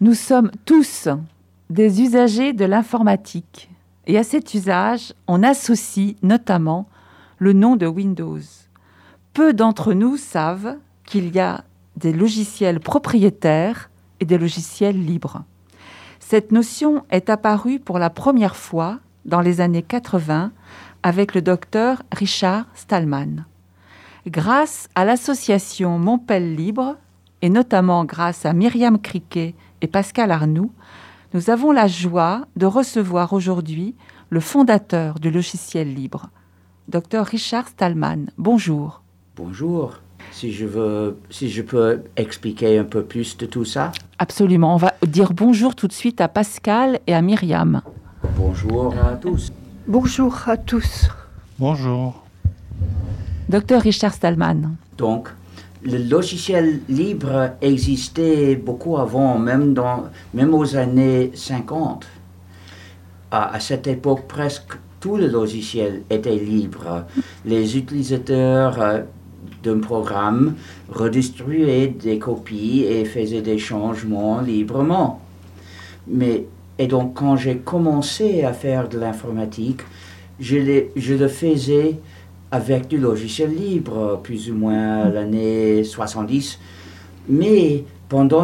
Nous sommes tous des usagers de l'informatique et à cet usage, on associe notamment le nom de Windows. Peu d'entre nous savent qu'il y a des logiciels propriétaires et des logiciels libres. Cette notion est apparue pour la première fois dans les années 80 avec le docteur Richard Stallman. Grâce à l'association Montpel Libre, et notamment grâce à Myriam Criquet et Pascal Arnoux, nous avons la joie de recevoir aujourd'hui le fondateur du logiciel libre, Dr Richard Stallman. Bonjour. Bonjour. Si je peux expliquer un peu plus de tout ça. Absolument. On va dire bonjour tout de suite à Pascal et à Myriam. Bonjour à tous. Bonjour à tous. Bonjour. Dr Richard Stallman. Donc, le logiciel libre existait beaucoup avant, même aux années 50. À cette époque, presque tout le logiciel était libre. Les utilisateurs d'un programme redistribuaient des copies et faisaient des changements librement. Et donc, quand j'ai commencé à faire de l'informatique, je le faisais avec du logiciel libre, plus ou moins l'année 70. Mais pendant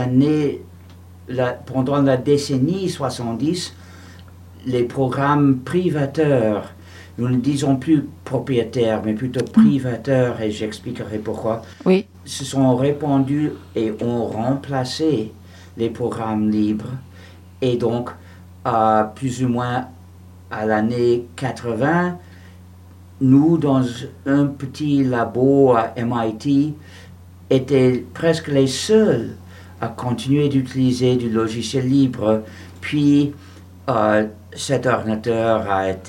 la décennie 70, les programmes privateurs, nous ne disons plus propriétaires, mais plutôt privateurs, et j'expliquerai pourquoi, oui, se sont répandus et ont remplacé les programmes libres. Et donc, plus ou moins à l'année 80, nous, dans un petit labo à MIT, étions presque les seuls à continuer d'utiliser du logiciel libre. Puis, cet ordinateur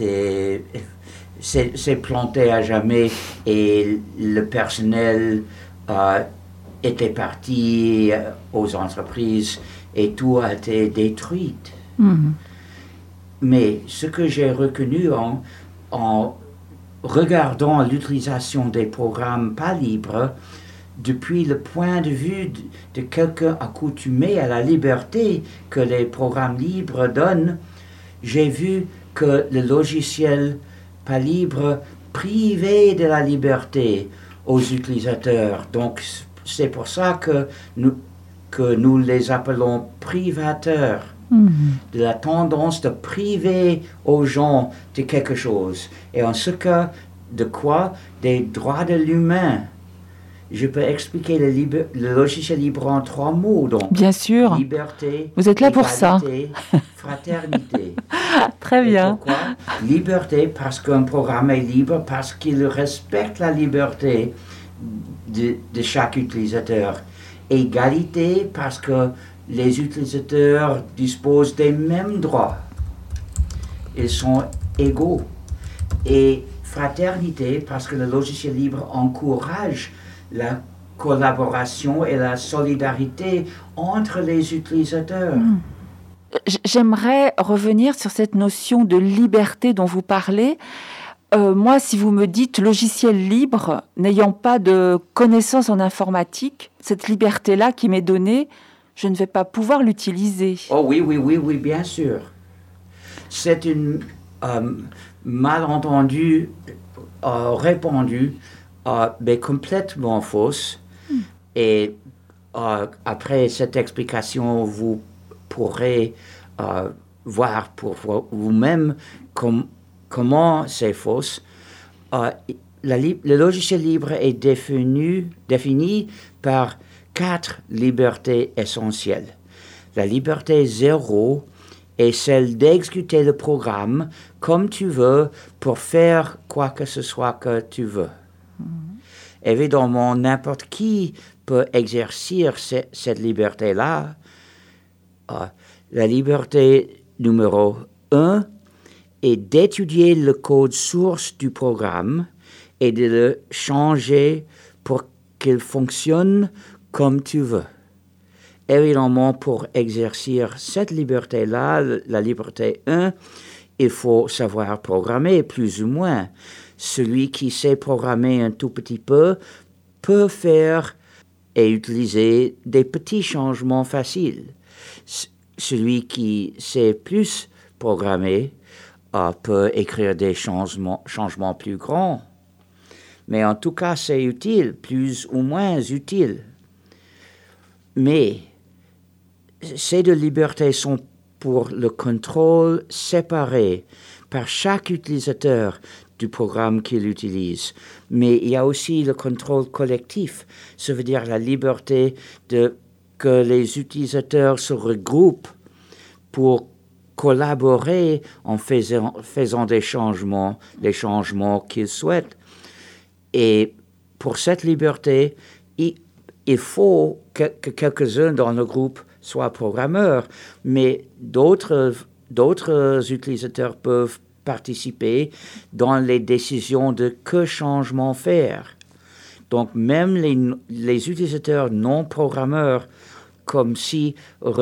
s'est planté à jamais et le personnel était parti aux entreprises et tout a été détruit. Mm-hmm. Mais ce que j'ai reconnu en regardant l'utilisation des programmes pas libres, depuis le point de vue de quelqu'un accoutumé à la liberté que les programmes libres donnent, j'ai vu que le logiciel pas libre privait de la liberté aux utilisateurs. Donc, c'est pour ça que nous les appelons privateurs. De la tendance de priver aux gens de quelque chose. Et en ce cas, de quoi? Des droits de l'humain. Je peux expliquer le logiciel libre en 3 mots. Donc, bien sûr. Liberté, vous êtes là pour ça. Fraternité. Très bien. Et pourquoi? Liberté, parce qu'un programme est libre, parce qu'il respecte la liberté de chaque utilisateur. Égalité, parce que les utilisateurs disposent des mêmes droits. Ils sont égaux. Et fraternité, parce que le logiciel libre encourage la collaboration et la solidarité entre les utilisateurs. J'aimerais revenir sur cette notion de liberté dont vous parlez. Moi, si vous me dites logiciel libre, n'ayant pas de connaissances en informatique, cette liberté-là qui m'est donnée, je ne vais pas pouvoir l'utiliser. Oh oui, bien sûr. C'est une malentendu répandu, mais complètement fausse. Et après cette explication, vous pourrez voir pour vous-même comment c'est fausse. Le logiciel libre est défini par 4 libertés essentielles. La liberté 0 est celle d'exécuter le programme comme tu veux pour faire quoi que ce soit que tu veux. Évidemment, n'importe qui peut exercer cette liberté-là. La liberté numéro 1 est d'étudier le code source du programme et de le changer pour qu'il fonctionne comme tu veux. Évidemment, pour exercer cette liberté-là, la liberté 1, il faut savoir programmer plus ou moins. Celui qui sait programmer un tout petit peu peut faire et utiliser des petits changements faciles. celui qui sait plus programmer peut écrire des changements plus grands. Mais en tout cas, c'est utile, plus ou moins utile. Mais ces deux libertés sont pour le contrôle séparé par chaque utilisateur du programme qu'il utilise. Mais il y a aussi le contrôle collectif, ça veut dire la liberté que les utilisateurs se regroupent pour collaborer en faisant des changements, les changements qu'ils souhaitent. Et pour cette liberté, il faut que quelques-uns dans le groupe soient programmeurs, mais d'autres utilisateurs peuvent participer dans les décisions de que changement faire. Donc même les utilisateurs non programmeurs, comme si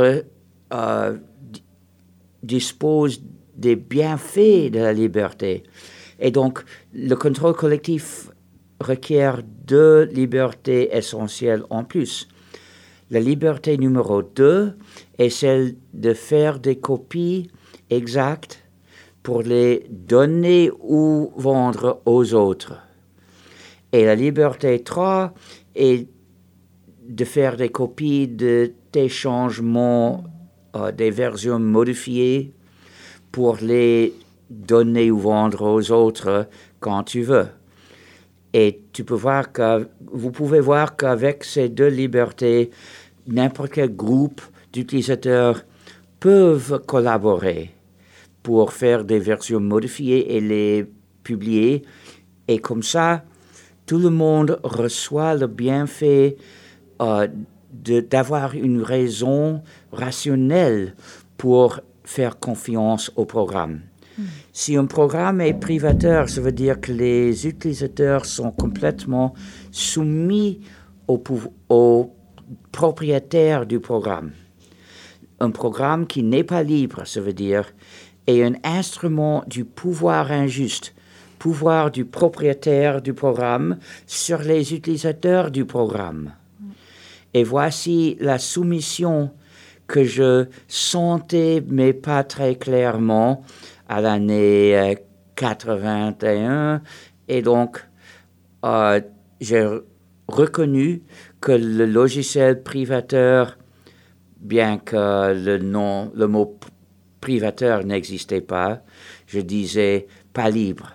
disposent des bienfaits de la liberté. Et donc le contrôle collectif requiert deux libertés essentielles en plus. La liberté numéro 2 est celle de faire des copies exactes pour les donner ou vendre aux autres. Et la liberté 3 est de faire des copies des changements, des versions modifiées pour les donner ou vendre aux autres quand tu veux. Et vous pouvez voir qu'avec ces deux libertés, n'importe quel groupe d'utilisateurs peuvent collaborer pour faire des versions modifiées et les publier. Et comme ça, tout le monde reçoit le bienfait d'avoir une raison rationnelle pour faire confiance au programme. Si un programme est privateur, ça veut dire que les utilisateurs sont complètement soumis au propriétaire du programme. Un programme qui n'est pas libre, ça veut dire, est un instrument du pouvoir injuste, pouvoir du propriétaire du programme sur les utilisateurs du programme. Et voici la soumission que je sentais, mais pas très clairement, à l'année 81. Et donc, j'ai reconnu que le logiciel privateur, bien que le mot privateur n'existait pas, je disais pas libre.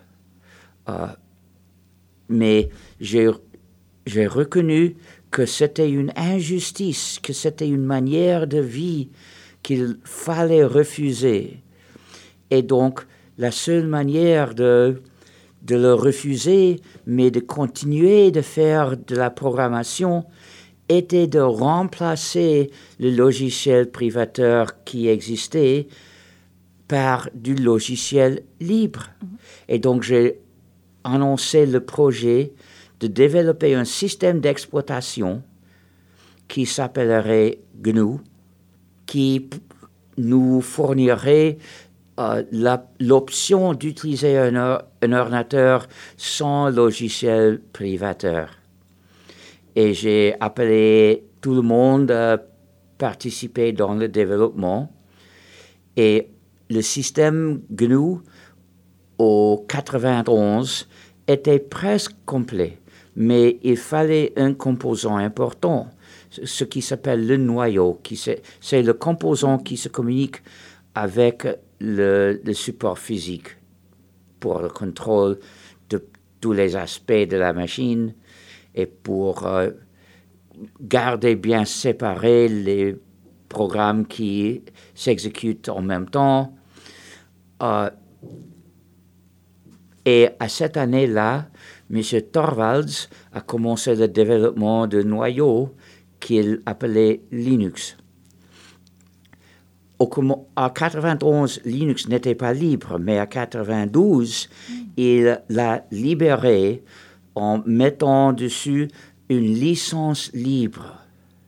Mais j'ai reconnu que c'était une injustice, que c'était une manière de vie qu'il fallait refuser. Et donc, la seule manière de le refuser, mais de continuer de faire de la programmation, était de remplacer le logiciel privateur qui existait par du logiciel libre. Et donc, j'ai annoncé le projet de développer un système d'exploitation qui s'appellerait GNU, qui nous fournirait l'option d'utiliser un ordinateur sans logiciel privateur. Et j'ai appelé tout le monde à participer dans le développement. Et le système GNU, au 91, était presque complet, mais il fallait un composant important, ce qui s'appelle le noyau. C'est le composant qui se communique avec le support physique pour le contrôle de tous les aspects de la machine et pour garder bien séparés les programmes qui s'exécutent en même temps. Et à cette année-là, M. Torvalds a commencé le développement de noyaux qu'il appelait Linux. À 91, Linux n'était pas libre, mais à 92, il l'a libéré en mettant dessus une licence libre.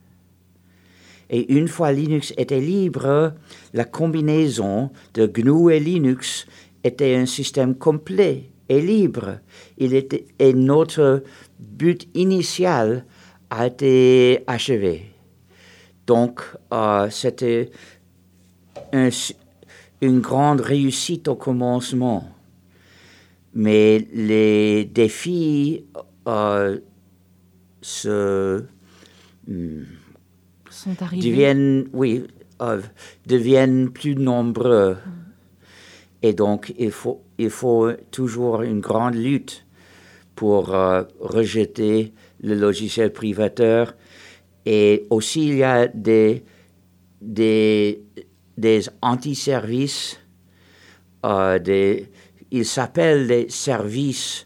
Et une fois Linux était libre, la combinaison de GNU et Linux était un système complet et libre. Et notre but initial a été achevé. Donc, c'était une grande réussite au commencement. Mais les défis sont arrivés. deviennent plus nombreux. Et donc, il faut toujours une grande lutte pour rejeter le logiciel privateur. Et aussi, il y a des anti-services, ils s'appellent des services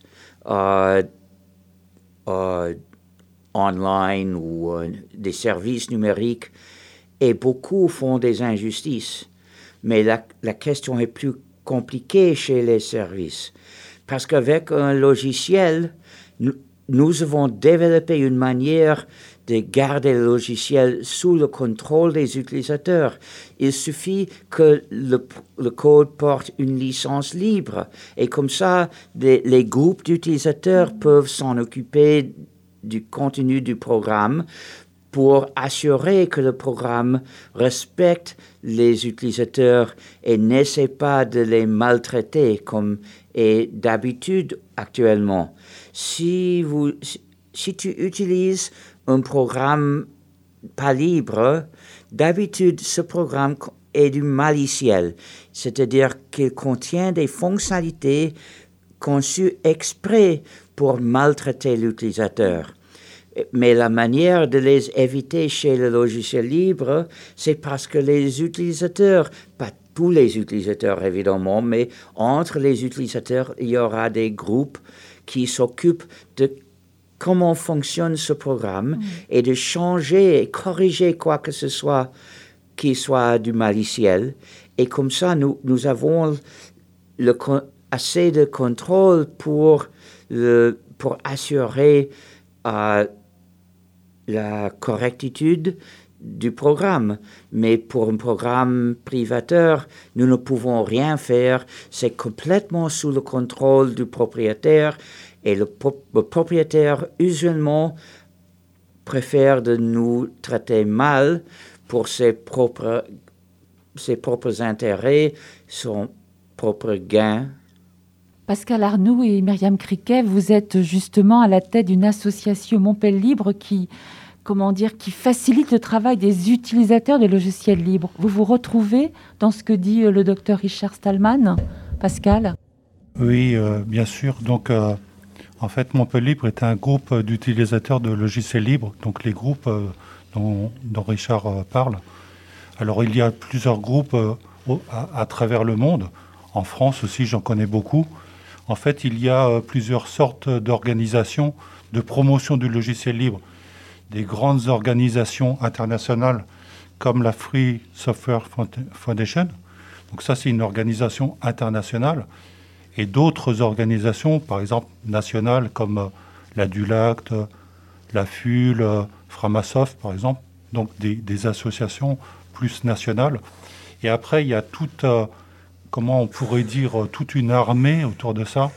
online ou des services numériques, et beaucoup font des injustices. Mais la question est plus compliquée chez les services, parce qu'avec un logiciel, nous avons développé une manière de garder le logiciel sous le contrôle des utilisateurs. Il suffit que le code porte une licence libre, et comme ça, les groupes d'utilisateurs peuvent s'en occuper du contenu du programme pour assurer que le programme respecte les utilisateurs et n'essaie pas de les maltraiter comme est d'habitude actuellement. Si tu utilises un programme pas libre, d'habitude, ce programme est du maliciel, c'est-à-dire qu'il contient des fonctionnalités conçues exprès pour maltraiter l'utilisateur. Mais la manière de les éviter chez le logiciel libre, c'est parce que les utilisateurs, pas tous les utilisateurs évidemment, mais entre les utilisateurs, il y aura des groupes qui s'occupent de comment fonctionne ce programme et de changer et corriger quoi que ce soit qui soit du maliciel. Et comme ça, nous avons assez de contrôle pour assurer la correctitude du programme. Mais pour un programme privateur, nous ne pouvons rien faire. C'est complètement sous le contrôle du propriétaire. Et le propriétaire, usuellement, préfère de nous traiter mal pour ses propres intérêts, son propre gain. Pascal Arnoux et Myriam Criquet, vous êtes justement à la tête d'une association Montpellier Libre qui facilite le travail des utilisateurs de logiciels libres. Vous vous retrouvez dans ce que dit le docteur Richard Stallman, Pascal ? Oui, bien sûr. Donc, en fait, Montpellier Libre est un groupe d'utilisateurs de logiciels libres, donc les groupes dont Richard parle. Alors, il y a plusieurs groupes à travers le monde. En France aussi, j'en connais beaucoup. En fait, il y a plusieurs sortes d'organisations de promotion du logiciel libre. Des grandes organisations internationales comme la Free Software Foundation. Donc ça, c'est une organisation internationale. Et d'autres organisations, par exemple nationales, comme la DULACT, la FUL, Framasoft, par exemple. Donc des associations plus nationales. Et après, il y a toute, comment on pourrait dire, toute une armée autour de ça,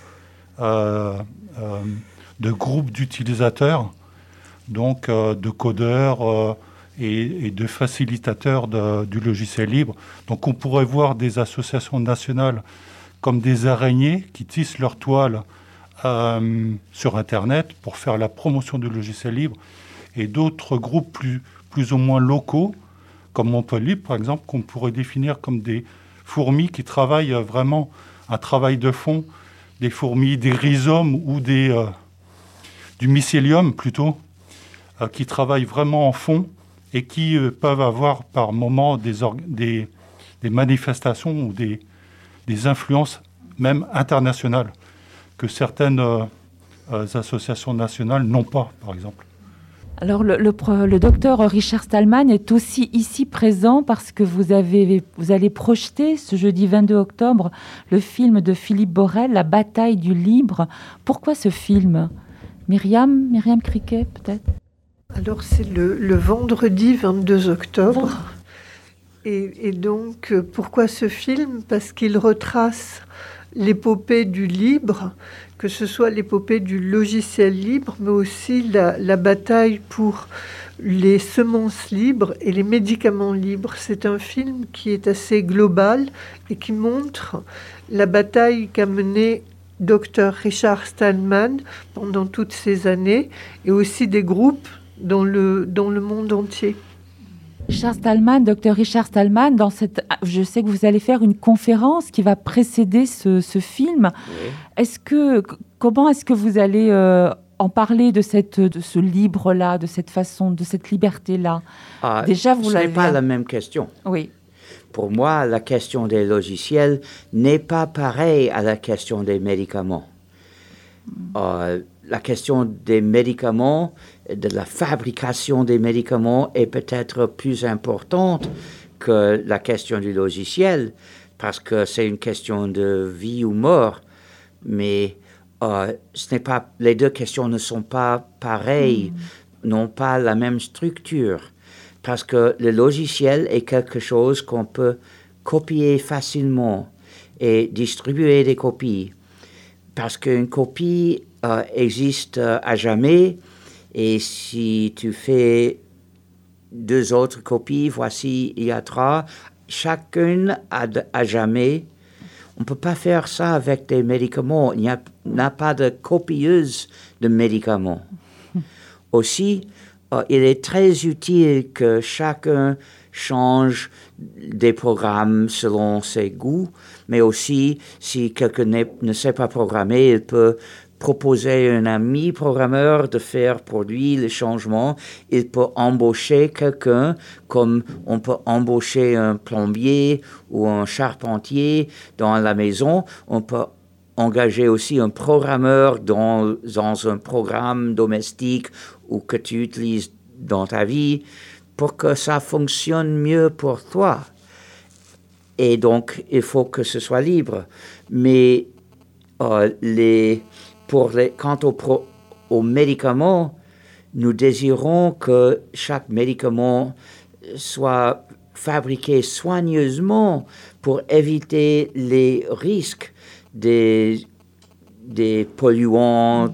de groupes d'utilisateurs, donc de codeurs et de facilitateurs du logiciel libre. Donc on pourrait voir des associations nationales comme des araignées qui tissent leur toile sur Internet pour faire la promotion du logiciel libre, et d'autres groupes plus ou moins locaux, comme Montpellier Libre, par exemple, qu'on pourrait définir comme des fourmis qui travaillent vraiment un travail de fond, des fourmis, des rhizomes ou du mycélium plutôt, qui travaillent vraiment en fond et qui peuvent avoir par moments des manifestations ou des influences même internationales que certaines associations nationales n'ont pas, par exemple. Alors, le docteur Richard Stallman est aussi ici présent parce que vous allez projeter ce jeudi 22 octobre le film de Philippe Borel, La bataille du libre. Pourquoi ce film ? Myriam Criquet, peut-être ? Alors, c'est le vendredi 22 octobre. Et donc, pourquoi ce film ? Parce qu'il retrace l'épopée du libre, que ce soit l'épopée du logiciel libre, mais aussi la bataille pour les semences libres et les médicaments libres. C'est un film qui est assez global et qui montre la bataille qu'a menée Dr Richard Stallman pendant toutes ces années, et aussi des groupes dans le monde entier. Dr Richard Stallman, je sais que vous allez faire une conférence qui va précéder ce film. Oui. Comment est-ce que vous allez en parler de ce livre-là, de cette façon, de cette liberté-là? Déjà, ce n'est pas la même question. Oui. Pour moi, la question des logiciels n'est pas pareille à la question des médicaments. La question des médicaments, de la fabrication des médicaments est peut-être plus importante que la question du logiciel, parce que c'est une question de vie ou mort. Mais les deux questions ne sont pas pareilles, n'ont pas la même structure. Parce que le logiciel est quelque chose qu'on peut copier facilement et distribuer des copies. Parce qu'une copie existe à jamais, et si tu fais 2 autres copies, voici, il y a 3, chacune à jamais. On ne peut pas faire ça avec des médicaments. Il n'y a pas de copieuse de médicaments. Aussi, il est très utile que chacun change des programmes selon ses goûts, mais aussi, si quelqu'un ne sait pas programmer, il peut proposer à un ami programmeur de faire pour lui le changement. Il peut embaucher quelqu'un, comme on peut embaucher un plombier ou un charpentier dans la maison. On peut engager aussi un programmeur dans un programme domestique ou que tu utilises dans ta vie pour que ça fonctionne mieux pour toi. Et donc, il faut que ce soit libre. Mais quant aux médicaments, nous désirons que chaque médicament soit fabriqué soigneusement pour éviter les risques des polluants,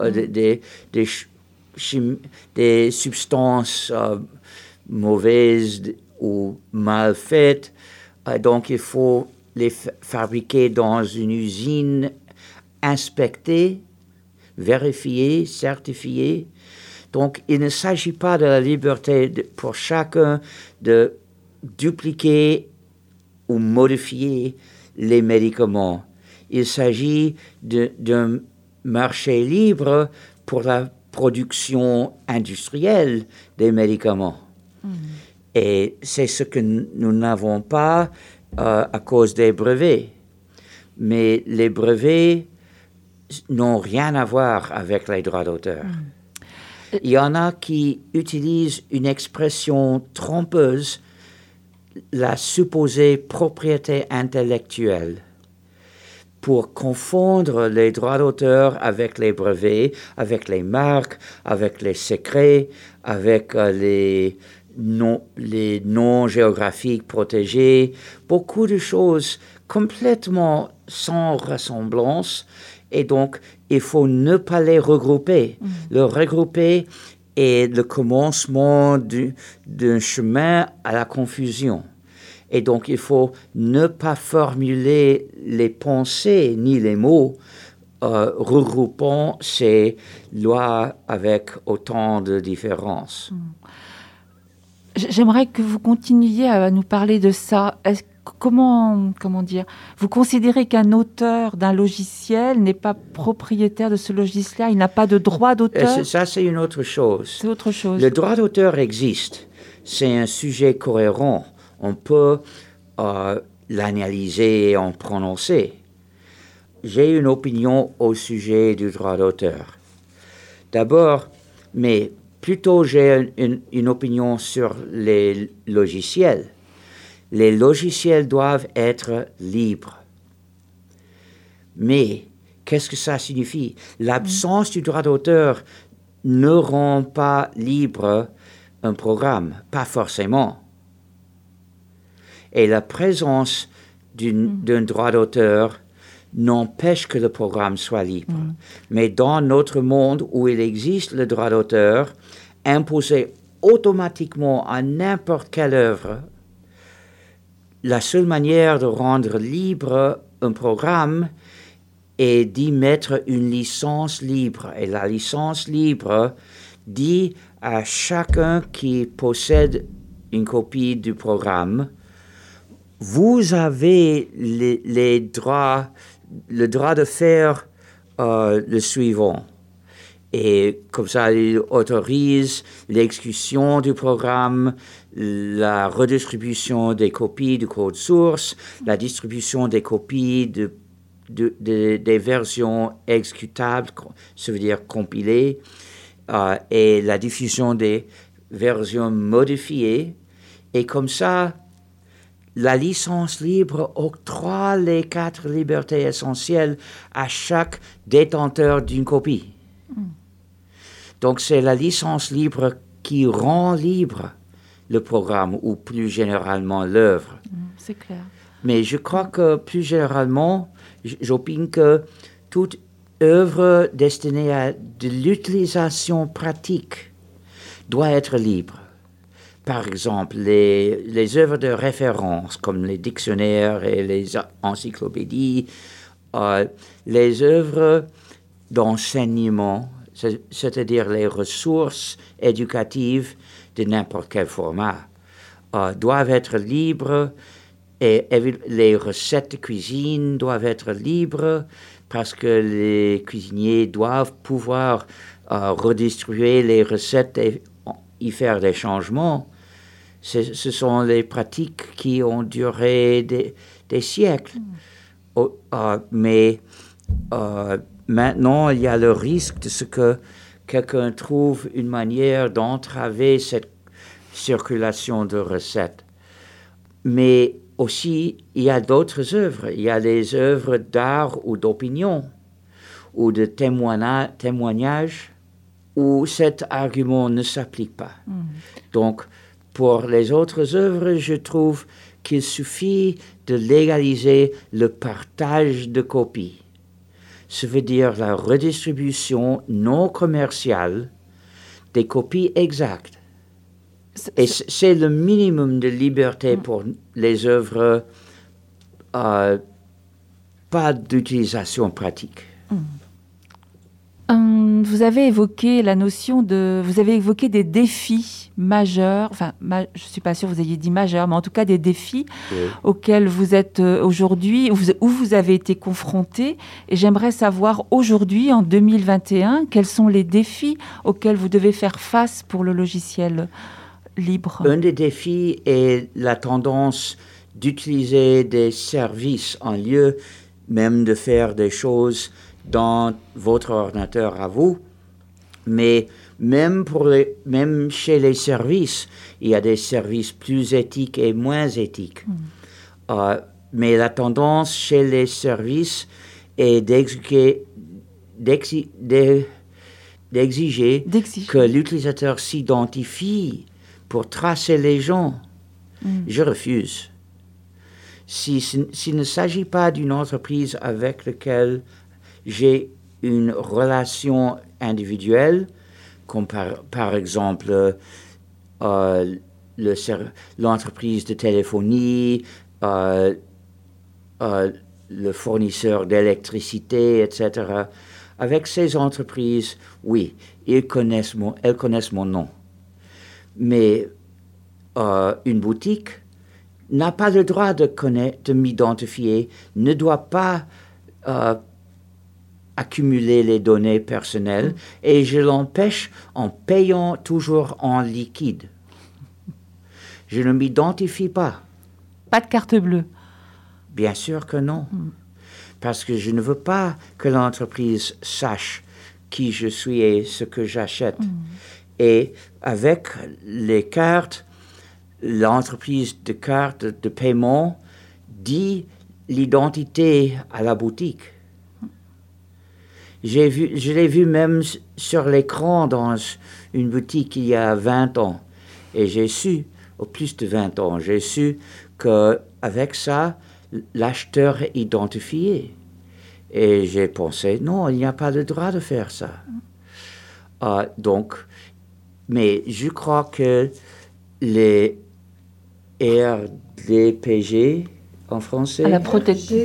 des substances mauvaises ou mal faites. Donc, il faut les fabriquer dans une usine inspectée, vérifiée, certifiée. Donc, il ne s'agit pas de la liberté pour chacun de dupliquer ou modifier les médicaments. Il s'agit d'un marché libre pour la production industrielle des médicaments. Et c'est ce que nous n'avons pas à cause des brevets. Mais les brevets n'ont rien à voir avec les droits d'auteur. Il y en a qui utilisent une expression trompeuse, la supposée propriété intellectuelle, pour confondre les droits d'auteur avec les brevets, avec les marques, avec les secrets, avec les noms géographiques protégés, beaucoup de choses complètement sans ressemblance, et donc il faut ne pas les regrouper. Le regrouper est le commencement d'un chemin à la confusion. Et donc il faut ne pas formuler les pensées ni les mots regroupant ces lois avec autant de différences. J'aimerais que vous continuiez à nous parler de ça. Comment dire? Vous considérez qu'un auteur d'un logiciel n'est pas propriétaire de ce logiciel, il n'a pas de droit d'auteur? Ça, c'est une autre chose. C'est autre chose. Le droit d'auteur existe. C'est un sujet cohérent. On peut l'analyser et en prononcer. J'ai une opinion au sujet du droit d'auteur. D'abord, mais plutôt j'ai une opinion sur les logiciels. Les logiciels doivent être libres. Mais qu'est-ce que ça signifie? L'absence du droit d'auteur ne rend pas libre un programme, pas forcément. Et la présence d'un droit d'auteur n'empêche que le programme soit libre. Mais dans notre monde où il existe le droit d'auteur, imposé automatiquement à n'importe quelle œuvre, la seule manière de rendre libre un programme est d'y mettre une licence libre. Et la licence libre dit à chacun qui possède une copie du programme, vous avez le droit de faire le suivant. Et comme ça, il autorise l'exécution du programme, la redistribution des copies du code source, la distribution des copies des versions exécutables, ça veut dire compilées, et la diffusion des versions modifiées. Et comme ça, la licence libre octroie les 4 libertés essentielles à chaque détenteur d'une copie. Donc c'est la licence libre qui rend libre le programme ou plus généralement l'œuvre. C'est clair. Mais je crois que plus généralement, j'opine que toute œuvre destinée à de l'utilisation pratique doit être libre. Par exemple, les œuvres de référence comme les dictionnaires et les encyclopédies, les œuvres d'enseignement, c'est-à-dire les ressources éducatives de n'importe quel format, doivent être libres et les recettes de cuisine doivent être libres parce que les cuisiniers doivent pouvoir redistribuer les recettes et y faire des changements. Ce sont les pratiques qui ont duré des siècles. Mais maintenant, il y a le risque de ce que quelqu'un trouve une manière d'entraver cette circulation de recettes. Mais aussi, il y a d'autres œuvres. Il y a les œuvres d'art ou d'opinion ou de témoignage où cet argument ne s'applique pas. Donc, pour les autres œuvres, je trouve qu'il suffit de légaliser le partage de copies. Ça veut dire la redistribution non commerciale des copies exactes. Et c'est le minimum de liberté pour les œuvres, pas d'utilisation pratique. Vous avez évoqué vous avez évoqué des défis majeurs, enfin, je ne suis pas sûre que vous ayez dit majeurs, mais en tout cas des défis auxquels vous êtes aujourd'hui, où vous avez été confrontés. Et j'aimerais savoir aujourd'hui, en 2021, quels sont les défis auxquels vous devez faire face pour le logiciel libre. Un des défis est la tendance d'utiliser des services en lieu même de faire des choses dans votre ordinateur à vous. Mais même chez les services, il y a des services plus éthiques et moins éthiques. Mais la tendance chez les services est d'exiger que l'utilisateur s'identifie pour tracer les gens. Je refuse. S'il ne s'agit pas d'une entreprise avec laquelle j'ai une relation individuelle, comme par exemple l'entreprise de téléphonie, le fournisseur d'électricité, etc. Avec ces entreprises, oui, elles connaissent mon nom. Mais une boutique n'a pas le droit de m'identifier, ne doit pas accumuler les données personnelles et je l'empêche en payant toujours en liquide. Je ne m'identifie pas. Pas de carte bleue? Bien sûr que non. Parce que je ne veux pas que l'entreprise sache qui je suis et ce que j'achète. Et avec les cartes, l'entreprise de cartes de paiement dit l'identité à la boutique. Je l'ai vu même sur l'écran dans une boutique il y a 20 ans. Et j'ai su, au plus de 20 ans, j'ai su qu'avec ça, l'acheteur est identifié. Et j'ai pensé, non, il n'y a pas le droit de faire ça. Donc, mais je crois que les RDPG en français, À la protection.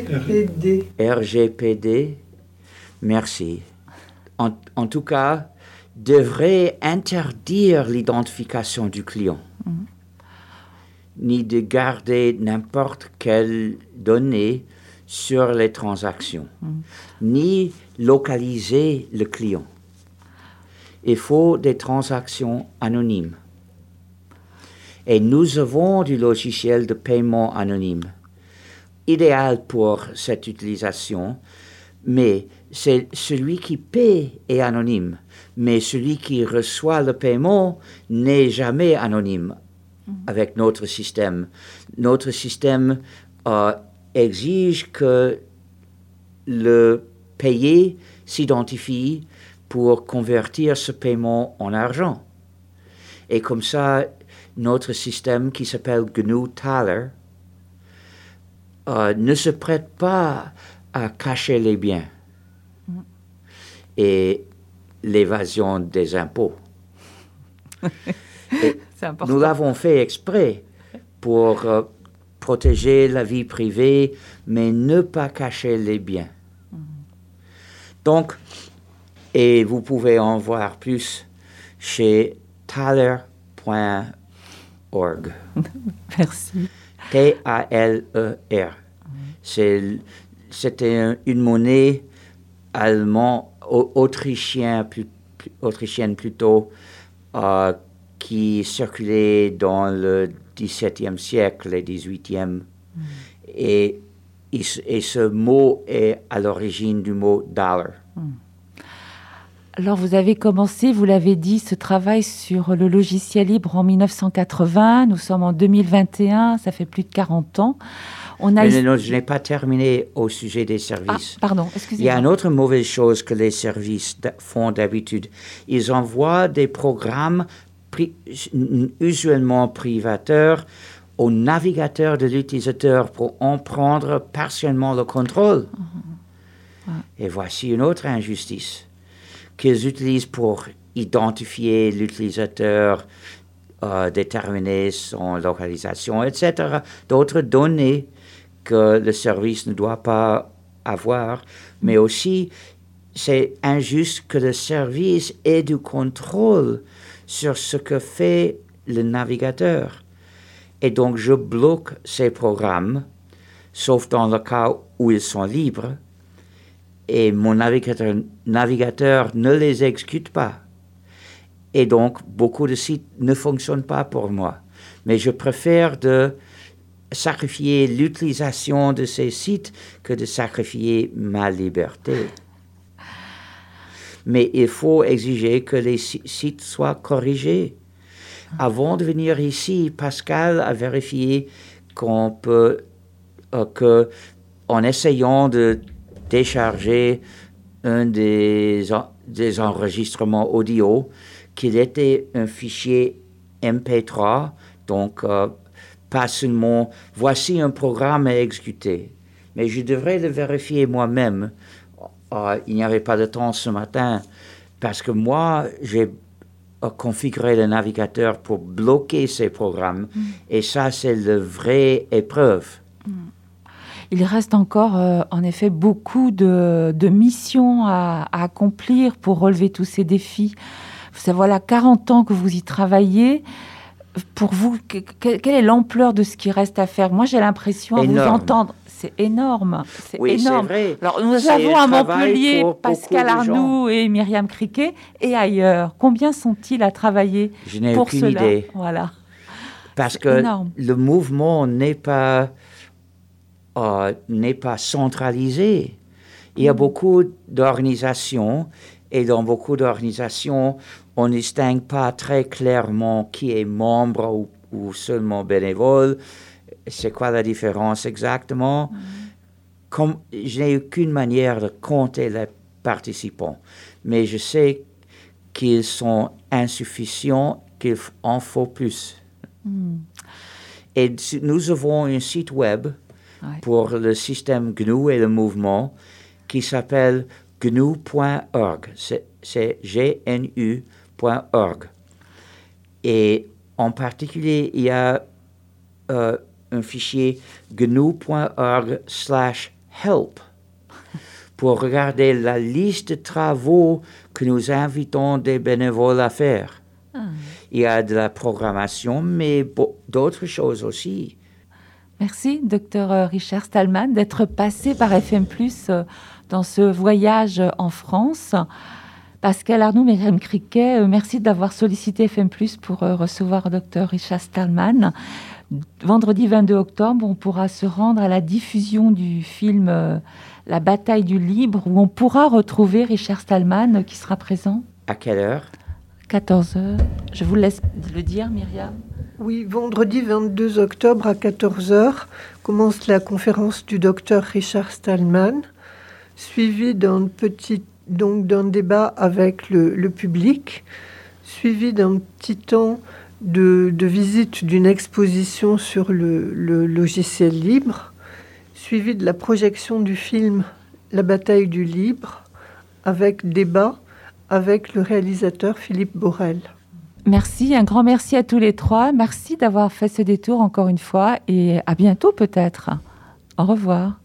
RGPD, merci. En tout cas, devrait interdire l'identification du client, ni de garder n'importe quelle donnée sur les transactions, ni localiser le client. Il faut des transactions anonymes. Et nous avons du logiciel de paiement anonyme, idéal pour cette utilisation, mais c'est celui qui paie est anonyme, mais celui qui reçoit le paiement n'est jamais anonyme avec notre système. Notre système exige que le payé s'identifie pour convertir ce paiement en argent. Et comme ça, notre système qui s'appelle GNU-Taler ne se prête pas à cacher les biens et l'évasion des impôts. C'est important. Nous l'avons fait exprès pour protéger la vie privée, mais ne pas cacher les biens. Donc, et vous pouvez en voir plus chez taler.org. Merci. Taler. C'était une monnaie allemande, autrichienne plutôt, qui circulait dans le XVIIe siècle et XVIIIe. Et ce mot est à l'origine du mot dollar. Alors, vous avez commencé, vous l'avez dit, ce travail sur le logiciel libre en 1980. Nous sommes en 2021, ça fait plus de 40 ans. Non, je n'ai pas terminé au sujet des services. Pardon, excusez-moi. Il y a une autre mauvaise chose que les services font d'habitude. Ils envoient des programmes usuellement privateurs au navigateur de l'utilisateur pour en prendre partiellement le contrôle. Et voici une autre injustice qu'ils utilisent pour identifier l'utilisateur, déterminer son localisation, etc. D'autres données que le service ne doit pas avoir, mais aussi c'est injuste que le service ait du contrôle sur ce que fait le navigateur. Et donc je bloque ces programmes, sauf dans le cas où ils sont libres, et mon navigateur ne les exécute pas. Et donc, beaucoup de sites ne fonctionnent pas pour moi. Mais je préfère de sacrifier l'utilisation de ces sites que de sacrifier ma liberté. Mais il faut exiger que les sites soient corrigés. Avant de venir ici, Pascal a vérifié qu'on peut, en essayant de décharger un des enregistrements audio, qu'il était un fichier MP3, donc pas seulement voici un programme à exécuter, mais je devrais le vérifier moi-même. Il n'y avait pas de temps ce matin parce que moi j'ai configuré le navigateur pour bloquer ces programmes et ça c'est la vraie épreuve. Il reste encore, en effet, beaucoup de missions à accomplir pour relever tous ces défis. Ça, voilà 40 ans que vous y travaillez. Pour vous, quelle est l'ampleur de ce qui reste à faire? Moi, j'ai l'impression, à vous entendre, c'est énorme. C'est énorme. C'est vrai. Alors, nous avons à Montpellier Pascal Arnoux et Myriam Criquet, et ailleurs. Combien sont-ils à travailler pour cela? Je n'ai aucune idée. Voilà. Parce que énorme. Le mouvement n'est pas centralisé. Il y a beaucoup d'organisations et dans beaucoup d'organisations, on ne distingue pas très clairement qui est membre ou seulement bénévole. C'est quoi la différence exactement? Comme je n'ai aucune manière de compter les participants, mais je sais qu'ils sont insuffisants, qu'il en faut plus. Et nous avons un site web pour le système GNU et le mouvement qui s'appelle gnu.org. C'est gnu.org. Et en particulier, il y a un fichier gnu.org/help pour regarder la liste de travaux que nous invitons des bénévoles à faire. Il y a de la programmation, mais d'autres choses aussi. Merci, Dr Richard Stallman, d'être passé par FM+, dans ce voyage en France. Pascal Arnoux, Myriam Criquet, merci d'avoir sollicité FM+, pour recevoir Dr Richard Stallman. Vendredi 22 octobre, on pourra se rendre à la diffusion du film La bataille du libre, où on pourra retrouver Richard Stallman qui sera présent. À quelle heure ? 14h. Je vous laisse le dire, Myriam. Oui, vendredi 22 octobre à 14h commence la conférence du docteur Richard Stallman, suivie d'un débat avec le public, suivi d'un petit temps de visite d'une exposition sur le logiciel libre, suivi de la projection du film La bataille du libre, avec débat avec le réalisateur Philippe Borel. Merci, un grand merci à tous les trois. Merci d'avoir fait ce détour encore une fois et à bientôt peut-être. Au revoir.